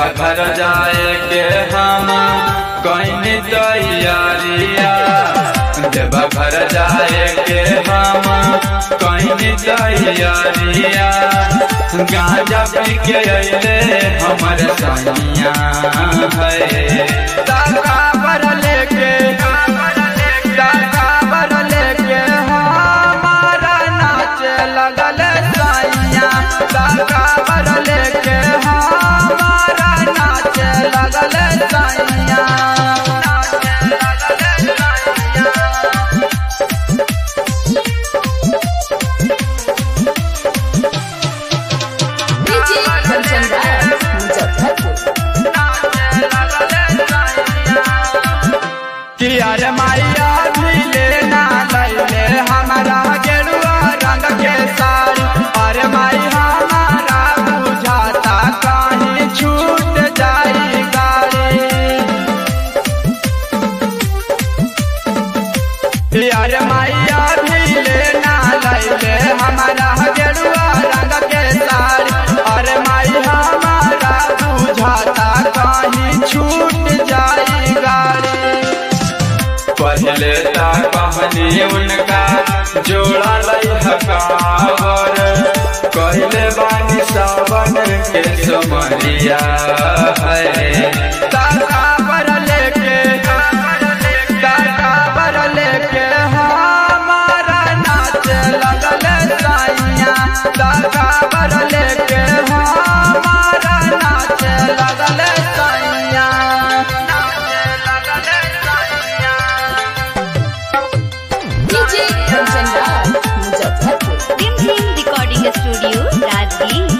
घर जाए के हम कहीं तैयारिया, देव घर जाए के हम कहीं तैयारिया। गांजा पी के अइले हमर सैया है, दादा बर लेके हमारा नाचे लगल सैया, दादा बर लेके हमारा नाचे लगल सैया। अरे माया भी लेना लैले हमारा गेरुआ रंग के साड़ी, अरे माई हमारा बुझाता कहीं छूट जाई गाड़ी। अरे माया भी लेना लैले हमारा गेरुआ रंग के साड़ी, अरे माई हमारा बुझाता कहीं छूट जाई गाड़ी। पहले ता कहनी उनका जोड़ा लई हकावर, कहले बानी सावन के समरिया है, दादा बर लेके हमारा नाचे लगल सैया, दादा बर लेके हमारा नाचे लगल सैया। Recording studio Rajgir.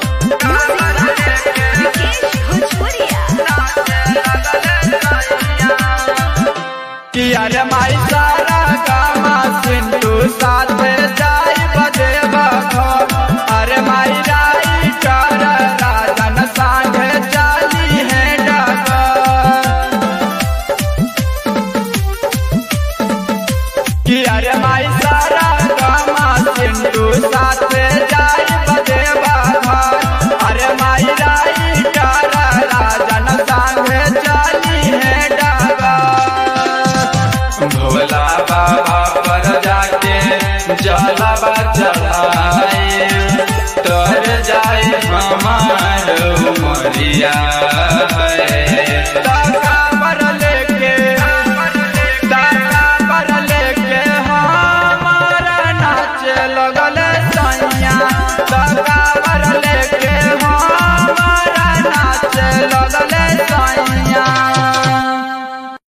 अरे माई सारा गामा सिंधु साथ जाई बदेव घर, अरे माई राई कर राजन सांगे चाली है डगर। अरे माई सारा गामा सिंधु साथ जाई बदेव घर, अरे माई राई कर राजन सांगे चाली है डगर। भोला बाबा पर जाके जलवा चढ़ाए, तर जाए हमार उमरिया है, दादा बर लेके हमारा नाचे लगल सैया, दादा बर